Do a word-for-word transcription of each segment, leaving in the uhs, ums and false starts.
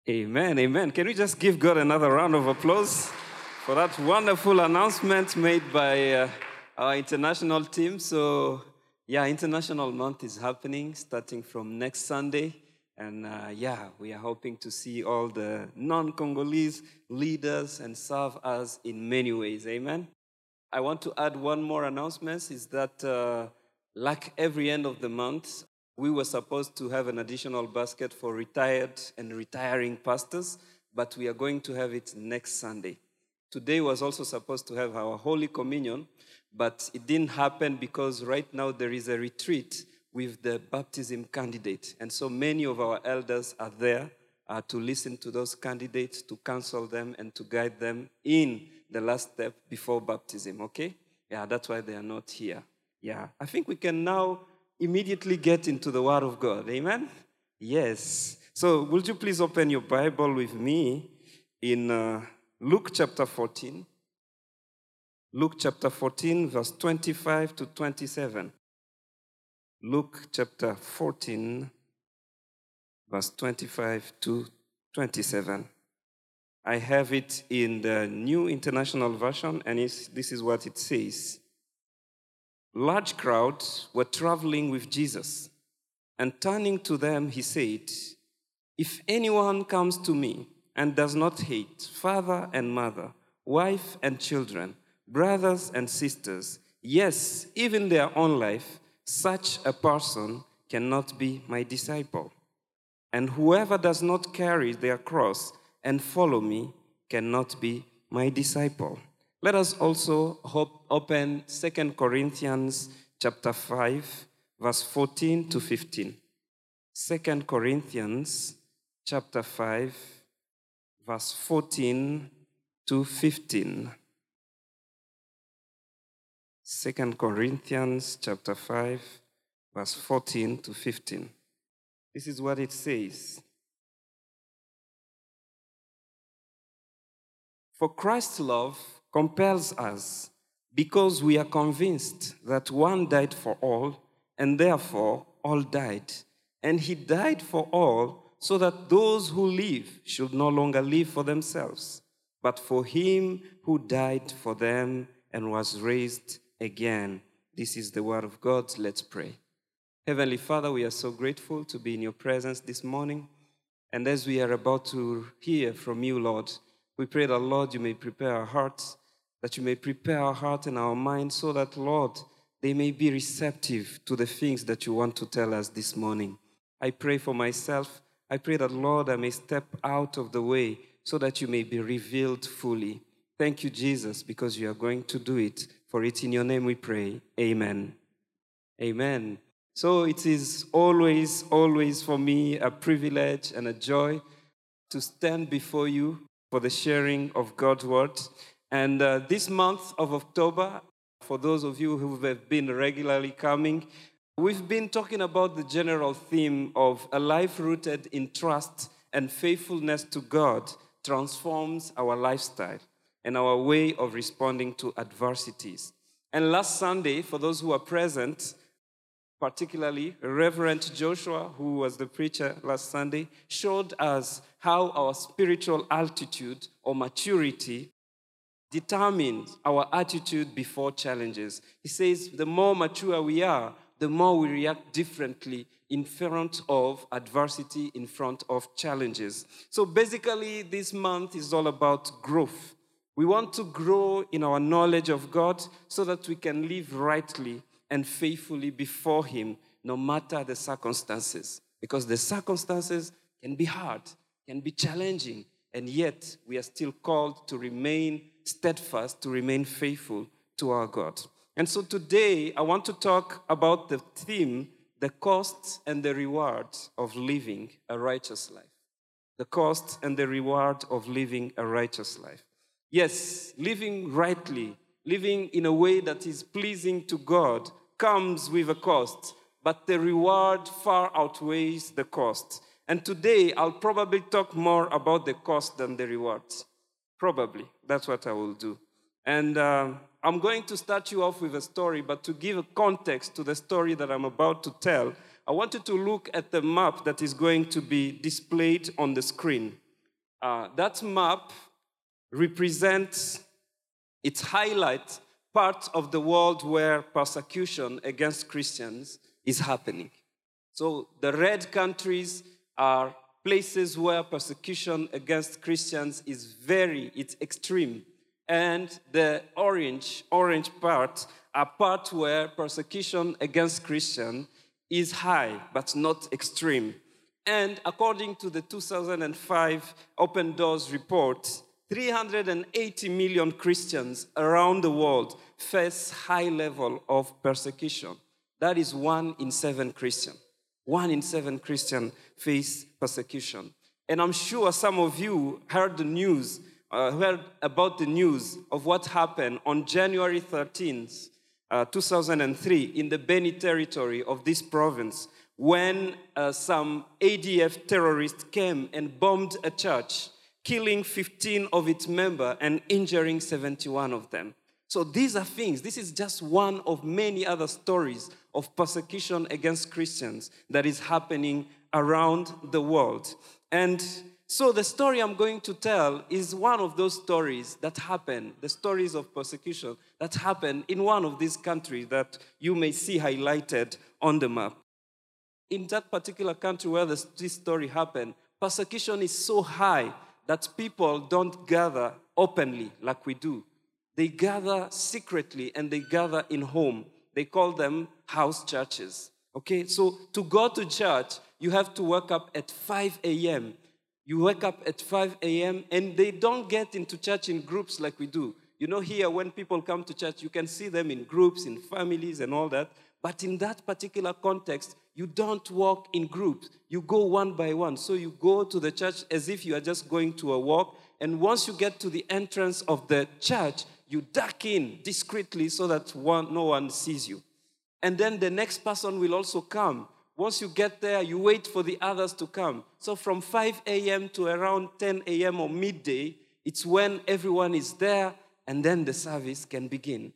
Amen, amen. Can we just give God another round of applause for that wonderful announcement made by uh, our international team? So, yeah, International Month is happening starting from next Sunday. And uh, yeah, we are hoping to see all the non-Congolese leaders and serve us in many ways. Amen. I want to add one more announcement is that uh, like every end of the month, we were supposed to have an additional basket for retired and retiring pastors, but we are going to have it next Sunday. Today was also supposed to have our Holy Communion, but it didn't happen because right now there is a retreat with the baptism candidate. And so many of our elders are there uh, to listen to those candidates, to counsel them, and to guide them in the last step before baptism, okay? Yeah, that's why they are not here. Yeah, I think we can now immediately get into the Word of God. Amen? Yes. So, would you please open your Bible with me in uh, Luke chapter fourteen? Luke chapter fourteen, verse twenty-five to twenty-seven. Luke chapter fourteen, verse twenty-five to twenty-seven. I have it in the New International Version, and it's, this is what it says. Large crowds were traveling with Jesus, and turning to them, he said, "If anyone comes to me and does not hate father and mother, wife and children, brothers and sisters, yes, even their own life, such a person cannot be my disciple. And whoever does not carry their cross and follow me cannot be my disciple." Let us also hope, open Second Corinthians chapter five, verse fourteen to fifteen. Second Corinthians chapter five, verse fourteen to fifteen. Second Corinthians chapter five, verse fourteen to fifteen. This is what it says. "For Christ's love compels us, because we are convinced that one died for all, and therefore all died. And he died for all, so that those who live should no longer live for themselves, but for him who died for them and was raised again." This is the word of God. Let's pray. Heavenly Father, we are so grateful to be in your presence this morning. And as we are about to hear from you, Lord, we pray that, Lord, you may prepare our hearts, that you may prepare our heart and our mind so that, Lord, they may be receptive to the things that you want to tell us this morning. I pray for myself. I pray that, Lord, I may step out of the way so that you may be revealed fully. Thank you, Jesus, because you are going to do it. For it in your name we pray. Amen. Amen. So it is always, always for me a privilege and a joy to stand before you for the sharing of God's word. And uh, this month of October, for those of you who have been regularly coming, we've been talking about the general theme of a life rooted in trust and faithfulness to God transforms our lifestyle and our way of responding to adversities. And last Sunday, for those who are present, particularly Reverend Joshua, who was the preacher last Sunday, showed us how our spiritual altitude or maturity determines our attitude before challenges. He says the more mature we are, the more we react differently in front of adversity, in front of challenges. So basically, this month is all about growth. We want to grow in our knowledge of God so that we can live rightly and faithfully before him, no matter the circumstances. Because the circumstances can be hard, can be challenging, and yet we are still called to remain steadfast, to remain faithful to our God. And so today, I want to talk about the theme, the costs and the rewards of living a righteous life. The cost and the reward of living a righteous life. Yes, living rightly, living in a way that is pleasing to God comes with a cost, but the reward far outweighs the cost. And today, I'll probably talk more about the cost than the rewards. Probably. That's what I will do. And uh, I'm going to start you off with a story, but to give a context to the story that I'm about to tell, I want you to look at the map that is going to be displayed on the screen. Uh, that map represents, it highlights part of the world where persecution against Christians is happening. So the red countries are places where persecution against Christians is very, it's extreme. And the orange, orange part are parts where persecution against Christians is high, but not extreme. And according to the two thousand five Open Doors report, three hundred eighty million Christians around the world face high level of persecution. That is one in seven Christians. One in seven Christians face persecution. And I'm sure some of you heard the news, uh, heard about the news of what happened on January thirteenth, uh, two thousand three, in the Beni territory of this province, when uh, some A D F terrorists came and bombed a church, killing fifteen of its members and injuring seventy-one of them. So these are things, this is just one of many other stories of persecution against Christians that is happening around the world. And so the story I'm going to tell is one of those stories that happen, the stories of persecution that happen in one of these countries that you may see highlighted on the map. In that particular country where this, this story happened, persecution is so high that people don't gather openly like we do. They gather secretly and they gather in home. They call them house churches. Okay, so to go to church, you have to wake up at five a.m. You wake up at five a.m. and they don't get into church in groups like we do. You know, here when people come to church, you can see them in groups, in families and all that. But in that particular context, you don't walk in groups. You go one by one. So you go to the church as if you are just going to a walk. And once you get to the entrance of the church, you duck in discreetly so that one, no one sees you. And then the next person will also come. Once you get there, you wait for the others to come. So from five a.m. to around ten a.m. or midday, it's when everyone is there, and then the service can begin.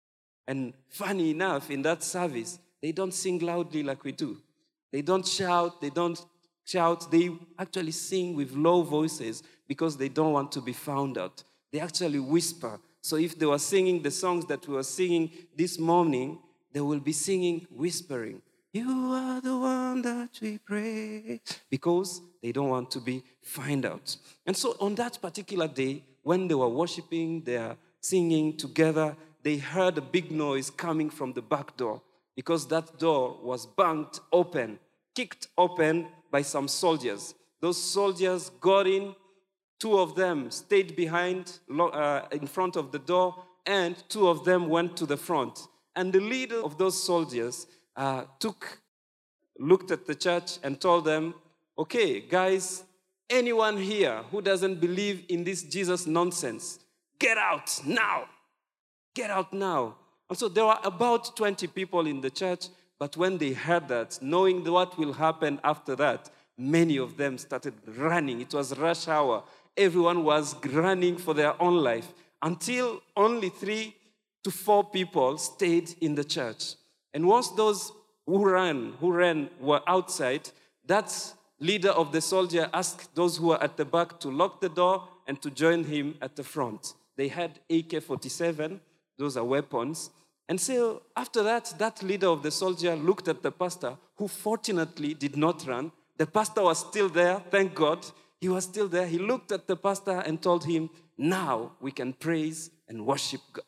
And funny enough, in that service, they don't sing loudly like we do. They don't shout, they don't shout. They actually sing with low voices because they don't want to be found out. They actually whisper. So if they were singing the songs that we were singing this morning, they will be singing, whispering, "You are the one that we pray," because they don't want to be found out. And so on that particular day, when they were worshiping, they are singing together, they heard a big noise coming from the back door because that door was banged open, kicked open by some soldiers. Those soldiers got in. Two of them stayed behind, uh, in front of the door, and two of them went to the front. And the leader of those soldiers uh, took, looked at the church and told them, "Okay, guys, anyone here who doesn't believe in this Jesus nonsense, get out now. Get out now." And so there were about twenty people in the church, but when they heard that, knowing what will happen after that, many of them started running. It was rush hour. Everyone was running for their own life until only three to four people stayed in the church. And once those who ran, who ran were outside, that leader of the soldier asked those who were at the back to lock the door and to join him at the front. They had A K forty-seven, those are weapons. And so after that, that leader of the soldier looked at the pastor, who fortunately did not run. The pastor was still there, thank God. He was still there. He looked at the pastor and told him, "Now we can praise and worship God."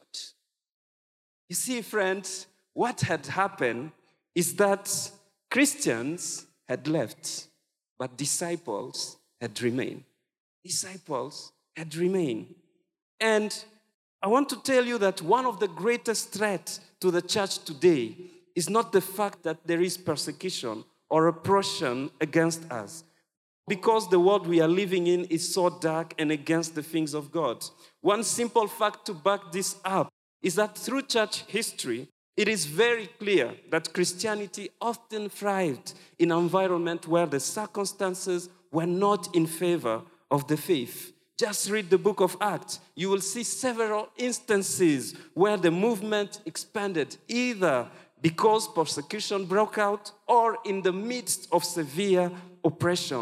You see, friends, what had happened is that Christians had left, but disciples had remained. Disciples had remained. And I want to tell you that one of the greatest threats to the church today is not the fact that there is persecution or oppression against us, because the world we are living in is so dark and against the things of God. One simple fact to back this up is that through church history, it is very clear that Christianity often thrived in an environment where the circumstances were not in favor of the faith. Just read the book of Acts. You will see several instances where the movement expanded, either because persecution broke out or in the midst of severe oppression.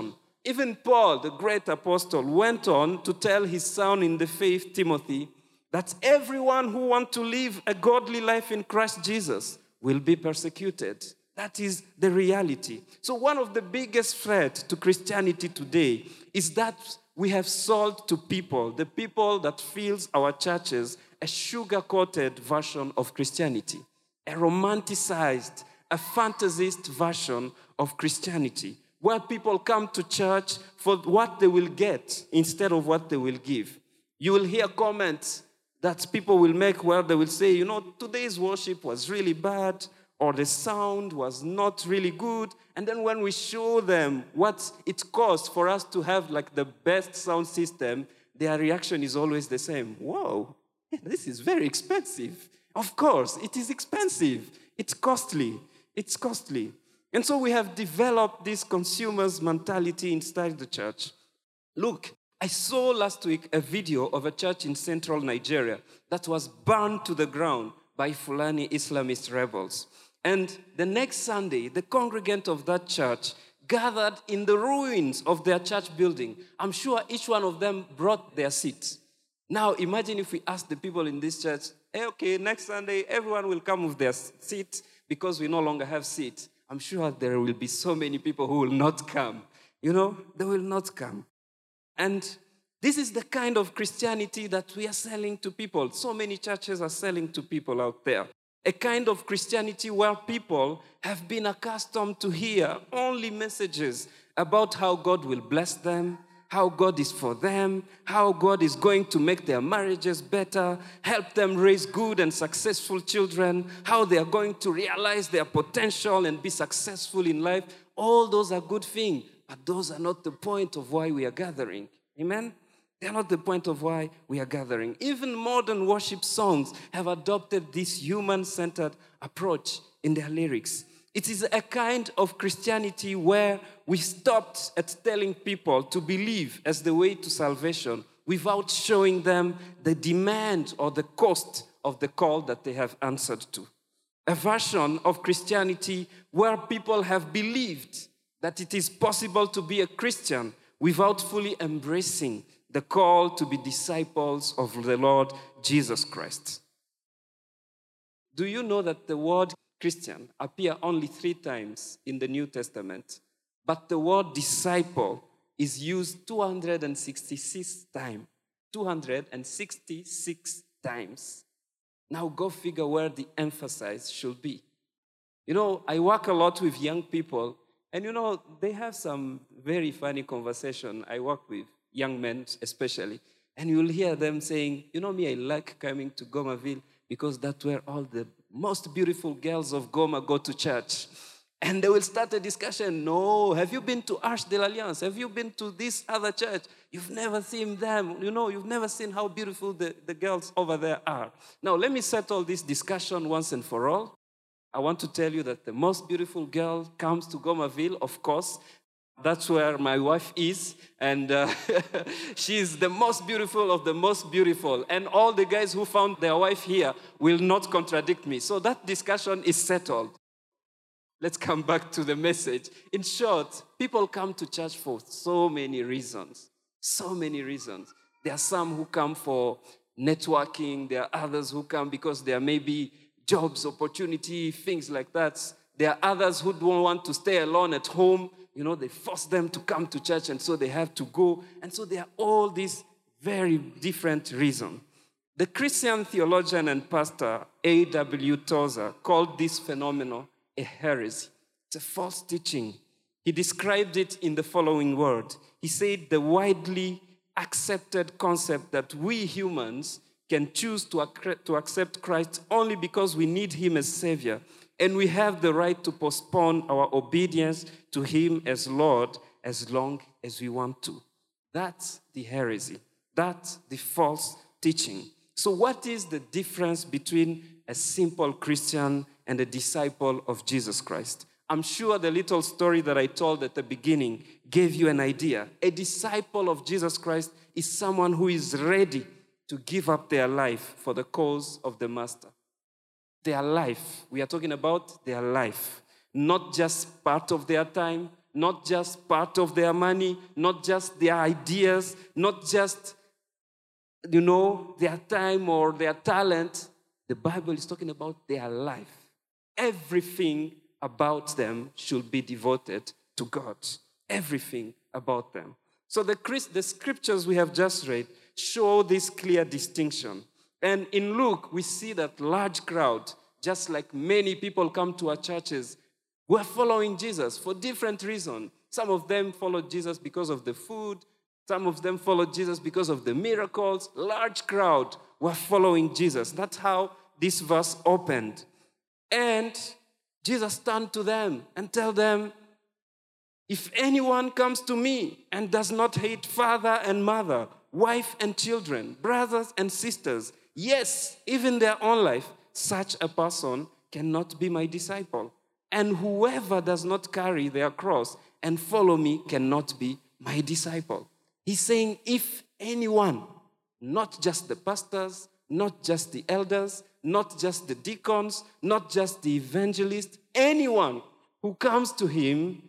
Even Paul, the great apostle, went on to tell his son in the faith, Timothy, that everyone who wants to live a godly life in Christ Jesus will be persecuted. That is the reality. So one of the biggest threats to Christianity today is that we have sold to people, the people that fills our churches, a sugar-coated version of Christianity, a romanticized, a fantasist version of Christianity, where people come to church for what they will get instead of what they will give. You will hear comments that people will make where they will say, you know, today's worship was really bad, or the sound was not really good. And then when we show them what it costs for us to have like the best sound system, their reaction is always the same. Whoa, this is very expensive. Of course, it is expensive. It's costly. It's costly. And so we have developed this consumer's mentality inside the church. Look, I saw last week a video of a church in central Nigeria that was burned to the ground by Fulani Islamist rebels. And the next Sunday, the congregant of that church gathered in the ruins of their church building. I'm sure each one of them brought their seats. Now, imagine if we ask the people in this church, hey, okay, next Sunday, everyone will come with their seat because we no longer have seats. I'm sure there will be so many people who will not come. You know, they will not come. And this is the kind of Christianity that we are selling to people. So many churches are selling to people out there. A kind of Christianity where people have been accustomed to hear only messages about how God will bless them, how God is for them, how God is going to make their marriages better, help them raise good and successful children, how they are going to realize their potential and be successful in life. All those are good things, but those are not the point of why we are gathering. Amen? They're not the point of why we are gathering. Even modern worship songs have adopted this human-centered approach in their lyrics. It is a kind of Christianity where we stopped at telling people to believe as the way to salvation without showing them the demand or the cost of the call that they have answered to. A version of Christianity where people have believed that it is possible to be a Christian without fully embracing the call to be disciples of the Lord Jesus Christ. Do you know that the word Christian appears only three times in the New Testament, but the word disciple is used two hundred sixty-six times. two hundred sixty-six times. Now go figure where the emphasis should be. You know, I work a lot with young people, and you know, they have some very funny conversation. I work with young men especially, and you'll hear them saying, you know me, I like coming to Gomaville because that's where all the most beautiful girls of Goma go to church. And they will start a discussion. No, have you been to Arche de l'Alliance? Have you been to this other church? You've never seen them. You know, you've never seen how beautiful the, the girls over there are. Now, let me settle this discussion once and for all. I want to tell you that the most beautiful girl comes to Gomaville, of course. That's where my wife is, and uh, she's the most beautiful of the most beautiful. And all the guys who found their wife here will not contradict me. So that discussion is settled. Let's come back to the message. In short, people come to church for so many reasons. So many reasons. There are some who come for networking. There are others who come because there may be jobs, opportunity, things like that. There are others who don't want to stay alone at home. You know, they force them to come to church, and so they have to go. And so there are all these very different reasons. The Christian theologian and pastor A W Tozer called this phenomenon a heresy. It's a false teaching. He described it in the following word. He said the widely accepted concept that we humans can choose to, ac- to accept Christ only because we need him as Savior, and we have the right to postpone our obedience to him as Lord as long as we want to. That's the heresy. That's the false teaching. So what is the difference between a simple Christian and a disciple of Jesus Christ? I'm sure the little story that I told at the beginning gave you an idea. A disciple of Jesus Christ is someone who is ready to give up their life for the cause of the Master. Their life. We are talking about their life. Not just part of their time, not just part of their money, not just their ideas, not just, you know, their time or their talent. The Bible is talking about their life. Everything about them should be devoted to God. Everything about them. So the, the scriptures we have just read show this clear distinction. And in Luke, we see that large crowd, just like many people come to our churches, were following Jesus for different reasons. Some of them followed Jesus because of the food. Some of them followed Jesus because of the miracles. Large crowd were following Jesus. That's how this verse opened. And Jesus turned to them and tell them, if anyone comes to me and does not hate father and mother, wife and children, brothers and sisters, yes, even their own life, such a person cannot be my disciple. And whoever does not carry their cross and follow me cannot be my disciple. He's saying if anyone, not just the pastors, not just the elders, not just the deacons, not just the evangelists, anyone who comes to him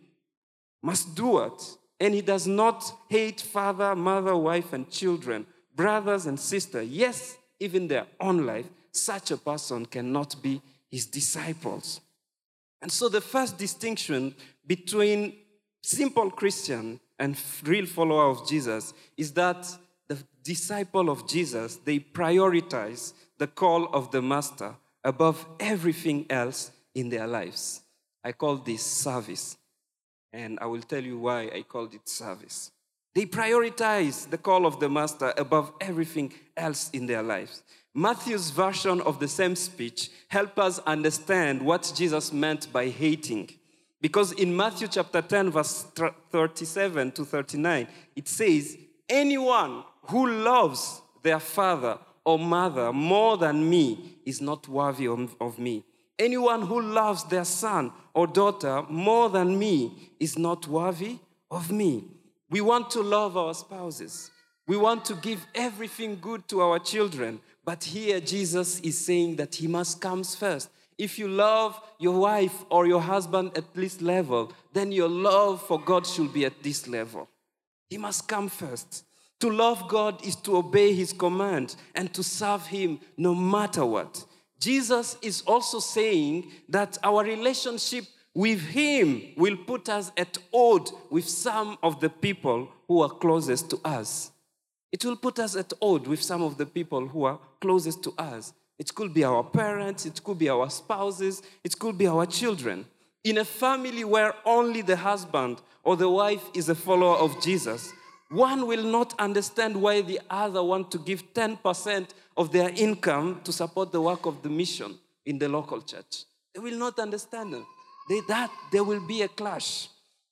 must do it. And he does not hate father, mother, wife, and children, brothers and sisters, yes, even their own life, such a person cannot be his disciples. And so the first distinction between simple Christian and real follower of Jesus is that the disciple of Jesus, they prioritize the call of the master above everything else in their lives. I call this service. And I will tell you why I called it service. They prioritize the call of the master above everything else in their lives. Matthew's version of the same speech helps us understand what Jesus meant by hating. Because in Matthew chapter ten, verse thirty-seven to thirty-nine, it says, anyone who loves their father or mother more than me is not worthy of, of me. Anyone who loves their son or daughter more than me is not worthy of me. We want to love our spouses. We want to give everything good to our children. But here Jesus is saying that he must come first. If you love your wife or your husband at this level, then your love for God should be at this level. He must come first. To love God is to obey his command and to serve him no matter what. Jesus is also saying that our relationship with him will put us at odds with some of the people who are closest to us. It will put us at odds with some of the people who are closest to us. It could be our parents, it could be our spouses, it could be our children. In a family where only the husband or the wife is a follower of Jesus, one will not understand why the other want to give ten percent of their income to support the work of the mission in the local church. They will not understand it. They, that there will be a clash.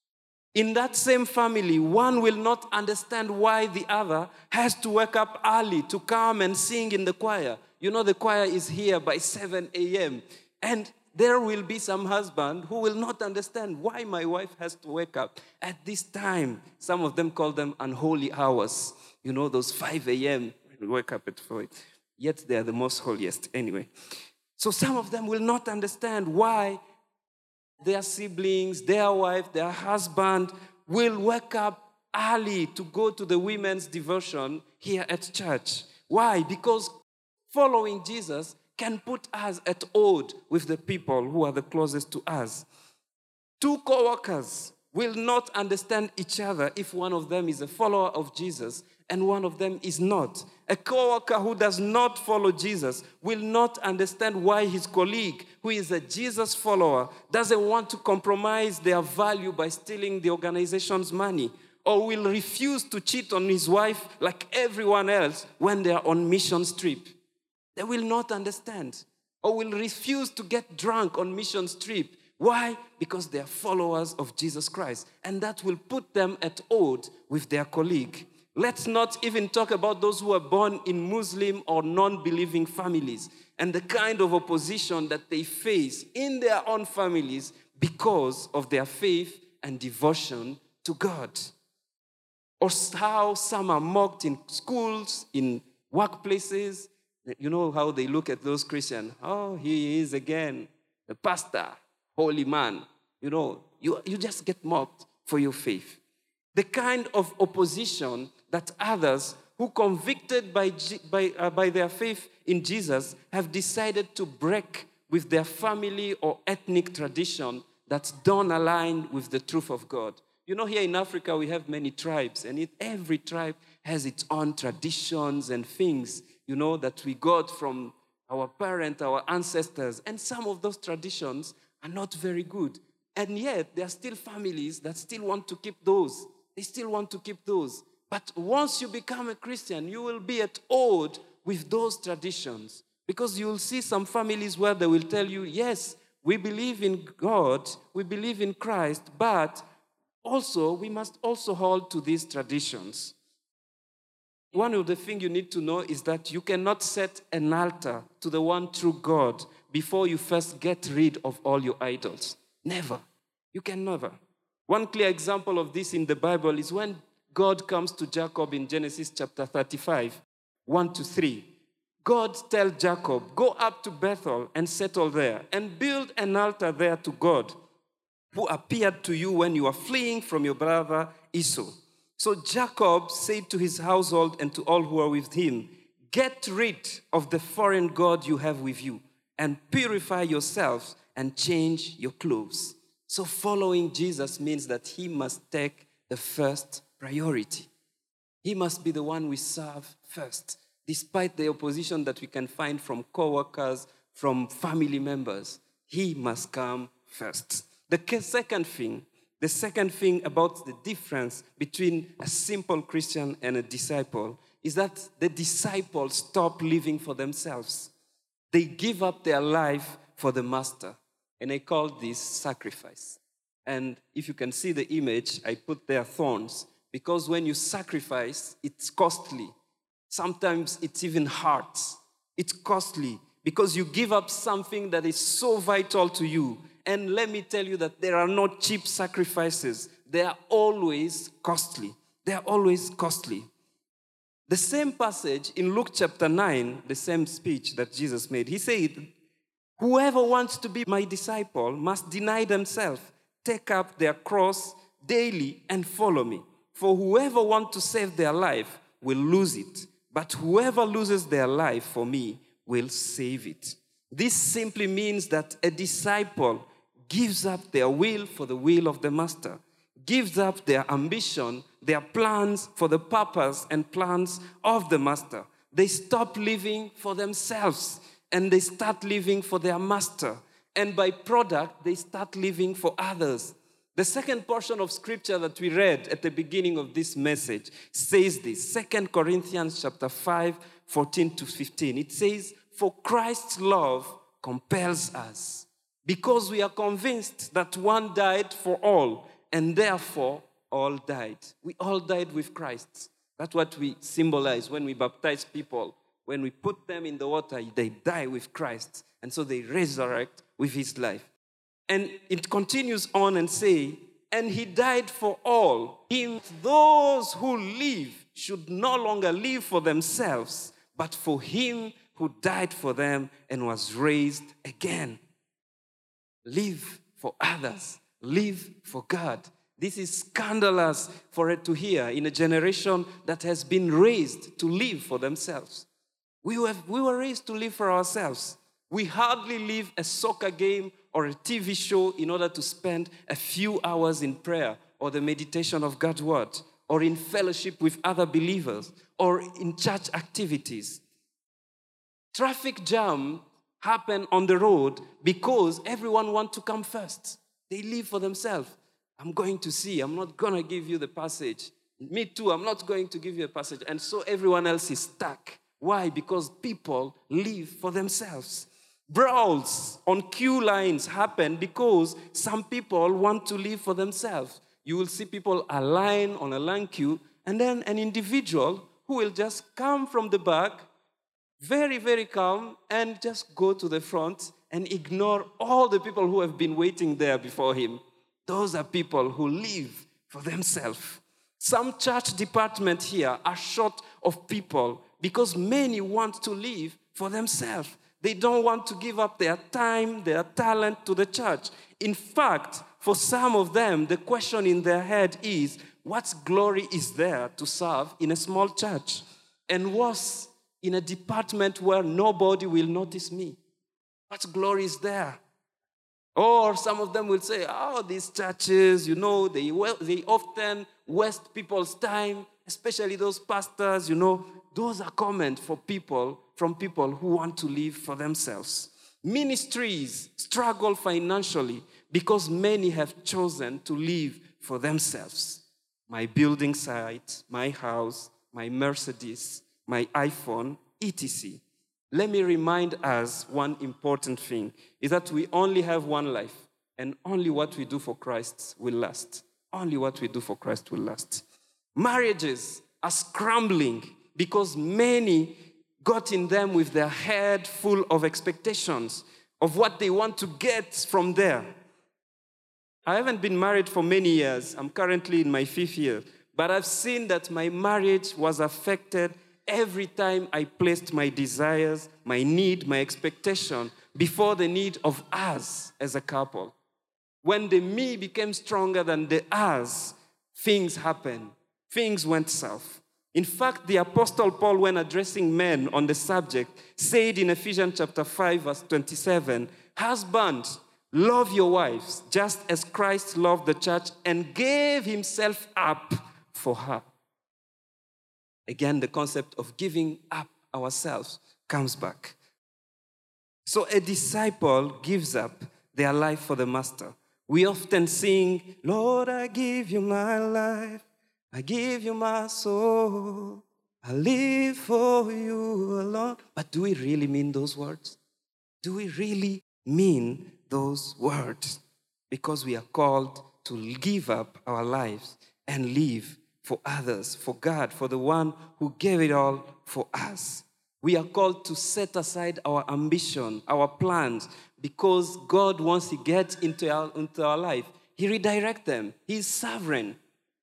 In that same family, one will not understand why the other has to wake up early to come and sing in the choir. You know, the choir is here by seven a.m. And there will be some husband who will not understand why my wife has to wake up at this time. Some of them call them unholy hours. You know, those five a.m. We wake up at four. Yet they are the most holiest anyway. So some of them will not understand why their siblings, their wife, their husband will wake up early to go to the women's devotion here at church. Why? Because following Jesus can put us at odds with the people who are the closest to us. Two co-workers will not understand each other if one of them is a follower of Jesus and one of them is not. A co-worker who does not follow Jesus will not understand why his colleague, who is a Jesus follower, doesn't want to compromise their value by stealing the organization's money, or will refuse to cheat on his wife like everyone else when they are on mission trip. They will not understand, or will refuse to get drunk on mission trip. Why? Because they are followers of Jesus Christ, and that will put them at odds with their colleague. Let's not even talk about those who are born in Muslim or non-believing families and the kind of opposition that they face in their own families because of their faith and devotion to God. Or how some are mocked in schools, in workplaces. You know how they look at those Christians. Oh, he is again the pastor, holy man. You know, you, you just get mocked for your faith. The kind of opposition that others who convicted by, by, uh, by their faith in Jesus have decided to break with their family or ethnic tradition that don't align with the truth of God. You know, here in Africa, we have many tribes, and it, every tribe has its own traditions and things, you know, that we got from our parents, our ancestors. And some of those traditions are not very good. And yet, there are still families that still want to keep those. They still want to keep those. But once you become a Christian, you will be at odds with those traditions. Because you will see some families where they will tell you, yes, we believe in God, we believe in Christ, but also we must also hold to these traditions. One of the things you need to know is that you cannot set an altar to the one true God before you first get rid of all your idols. Never. You can never. One clear example of this in the Bible is when God comes to Jacob in Genesis chapter thirty-five, one to three. God tells Jacob, go up to Bethel and settle there and build an altar there to God who appeared to you when you were fleeing from your brother Esau. So Jacob said to his household and to all who are with him, get rid of the foreign god you have with you and purify yourselves and change your clothes. So following Jesus means that he must take the first priority. He must be the one we serve first, despite the opposition that we can find from co-workers, from family members. He must come first. The second thing, the second thing about the difference between a simple Christian and a disciple is that the disciples stop living for themselves. They give up their life for the master. And I call this sacrifice. And if you can see the image, I put there thorns. Because when you sacrifice, it's costly. Sometimes it's even hard. It's costly because you give up something that is so vital to you. And let me tell you that there are no cheap sacrifices. They are always costly. They are always costly. The same passage in Luke chapter nine, the same speech that Jesus made, he said, whoever wants to be my disciple must deny themselves, take up their cross daily and follow me. For whoever wants to save their life will lose it. But whoever loses their life for me will save it. This simply means that a disciple gives up their will for the will of the master, gives up their ambition, their plans for the purpose and plans of the master. They stop living for themselves and they start living for their master. And by product, they start living for others. The second portion of scripture that we read at the beginning of this message says this, Second Corinthians chapter five, fourteen to fifteen. It says, for Christ's love compels us, because we are convinced that one died for all, and therefore all died. We all died with Christ. That's what we symbolize when we baptize people. When we put them in the water, they die with Christ, and so they resurrect with his life. And it continues on and say, and he died for all. Him, those who live should no longer live for themselves, but for him who died for them and was raised again. Live for others. Live for God. This is scandalous for it to hear in a generation that has been raised to live for themselves. We were, we were raised to live for ourselves. We hardly leave a soccer game or a T V show in order to spend a few hours in prayer or the meditation of God's word or in fellowship with other believers or in church activities. Traffic jam happen on the road because everyone wants to come first. They live for themselves. I'm going to see. I'm not going to give you the passage. Me too. I'm not going to give you a passage. And so everyone else is stuck. Why? Because people live for themselves. Brawls on queue lines happen because some people want to live for themselves. You will see people align on a line queue, and then an individual who will just come from the back, very, very calm, and just go to the front and ignore all the people who have been waiting there before him. Those are people who live for themselves. Some church departments here are short of people because many want to live for themselves. They don't want to give up their time, their talent to the church. In fact, for some of them, the question in their head is, what glory is there to serve in a small church? And worse, in a department where nobody will notice me. What glory is there? Or some of them will say, oh, these churches, you know, they, well, they often waste people's time, especially those pastors, you know. Those are comments for people, from people who want to live for themselves. Ministries struggle financially because many have chosen to live for themselves. My building site, my house, my Mercedes, my iPhone, et cetera. Let me remind us one important thing, is that we only have one life, and only what we do for Christ will last. Only what we do for Christ will last. Marriages are scrambling because many got in them with their head full of expectations of what they want to get from there. I haven't been married for many years. I'm currently in my fifth year. But I've seen that my marriage was affected every time I placed my desires, my need, my expectation before the need of us as a couple. When the me became stronger than the us, things happened. Things went south. In fact, the Apostle Paul, when addressing men on the subject, said in Ephesians chapter five, verse twenty-seven, husbands, love your wives, just as Christ loved the church and gave himself up for her. Again, the concept of giving up ourselves comes back. So a disciple gives up their life for the master. We often sing, Lord, I give you my life. I give you my soul. I live for you alone. But do we really mean those words? Do we really mean those words? Because we are called to give up our lives and live for others, for God, for the one who gave it all for us. We are called to set aside our ambition, our plans, because God, once he gets into our, into our life, he redirects them. He is sovereign.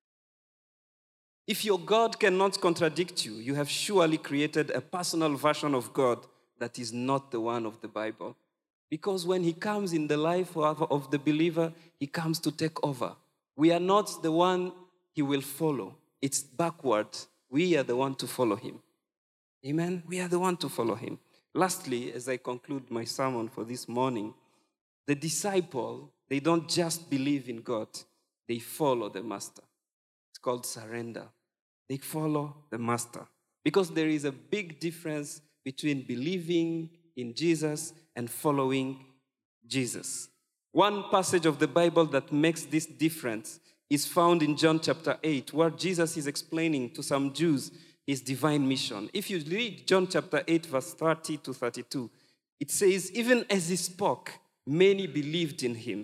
If your God cannot contradict you, you have surely created a personal version of God that is not the one of the Bible. Because when he comes in the life of the believer, he comes to take over. We are not the one he will follow. It's backward. We are the one to follow him. Amen? We are the one to follow him. Lastly, as I conclude my sermon for this morning, the disciple, they don't just believe in God, they follow the master. It's called surrender. They follow the master. Because there is a big difference between believing in Jesus and following Jesus. One passage of the Bible that makes this difference is found in John chapter eight, where Jesus is explaining to some Jews his divine mission. If you read John chapter eight, verse thirty to thirty-two, it says, even as he spoke, many believed in him.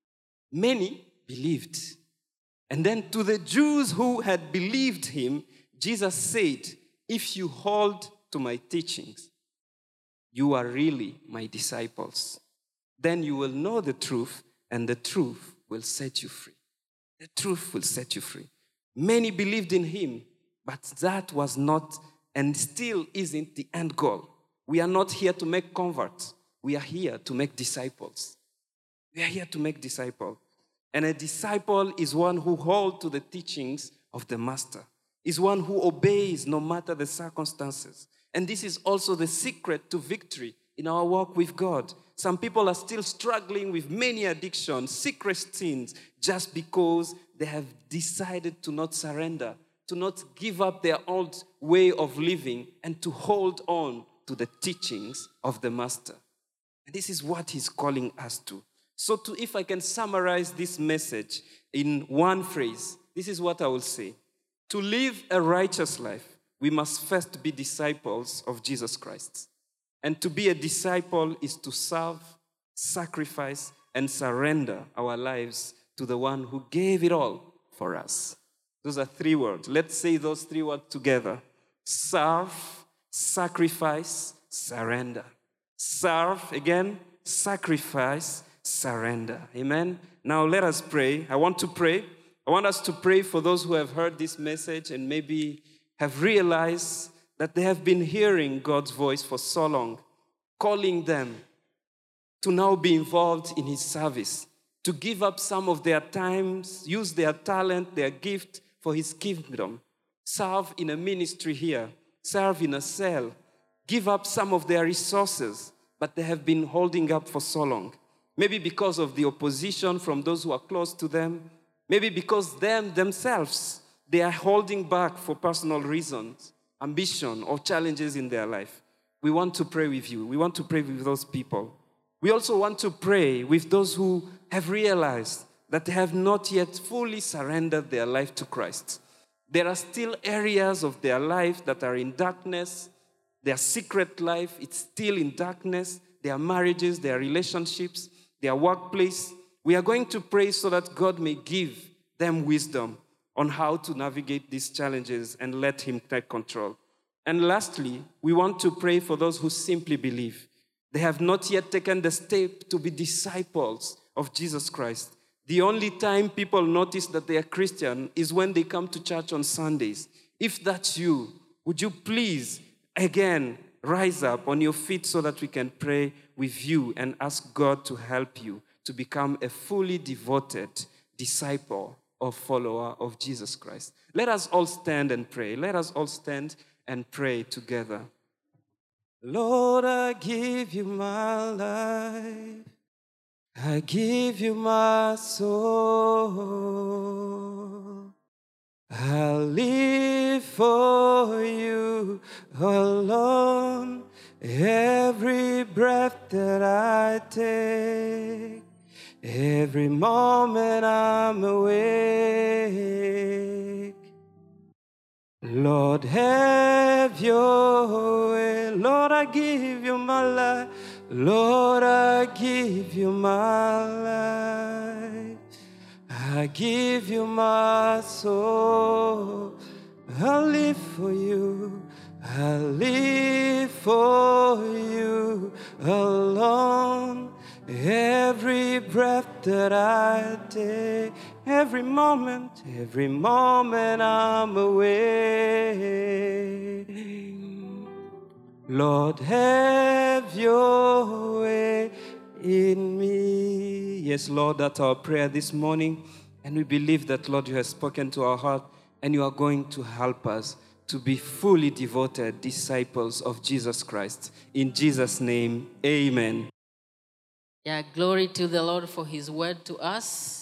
Many believed. And then to the Jews who had believed him, Jesus said, if you hold to my teachings, you are really my disciples. Then you will know the truth, and the truth will set you free. The truth will set you free. Many believed in him, but that was not and still isn't the end goal. We are not here to make converts. We are here to make disciples. We are here to make disciples. And a disciple is one who holds to the teachings of the master, is one who obeys no matter the circumstances. And this is also the secret to victory in our walk with God. Some people are still struggling with many addictions, secret sins, just because they have decided to not surrender, to not give up their old way of living, and to hold on to the teachings of the master. And this is what he's calling us to. So to, if I can summarize this message in one phrase, this is what I will say. To live a righteous life, we must first be disciples of Jesus Christ. And to be a disciple is to serve, sacrifice, and surrender our lives to the one who gave it all for us. Those are three words. Let's say those three words together. Serve, sacrifice, surrender. Serve, again, sacrifice, surrender. Amen? Now let us pray. I want to pray. I want us to pray for those who have heard this message and maybe have realized that they have been hearing God's voice for so long, calling them to now be involved in his service, to give up some of their times, use their talent, their gift for his kingdom, serve in a ministry here, serve in a cell, give up some of their resources, but they have been holding up for so long. Maybe because of the opposition from those who are close to them, maybe because them themselves, they are holding back for personal reasons, ambition, or challenges in their life. We want to pray with you. We want to pray with those people. We also want to pray with those who have realized that they have not yet fully surrendered their life to Christ. There are still areas of their life that are in darkness. Their secret life, it's still in darkness. Their marriages, their relationships, their workplace. We are going to pray so that God may give them wisdom on how to navigate these challenges and let him take control. And lastly, we want to pray for those who simply believe. They have not yet taken the step to be disciples of Jesus Christ. The only time people notice that they are Christian is when they come to church on Sundays. If that's you, would you please, again, rise up on your feet so that we can pray with you and ask God to help you to become a fully devoted disciple or follower of Jesus Christ. Let us all stand and pray. Let us all stand and pray together. Lord, I give you my life. I give you my soul. I'll live for you alone. Every breath that I take, every moment I'm awake. Lord, have your way. Lord, I give you my life. Lord, I give you my life. I give you my soul. I'll live for you. I'll live for you alone. Every breath that I take, every moment, every moment I'm awake. Lord, have your way in me. Yes, Lord, that's our prayer this morning. And we believe that, Lord, you have spoken to our heart and you are going to help us to be fully devoted disciples of Jesus Christ. In Jesus' name, amen. Yeah, glory to the Lord for his word to us.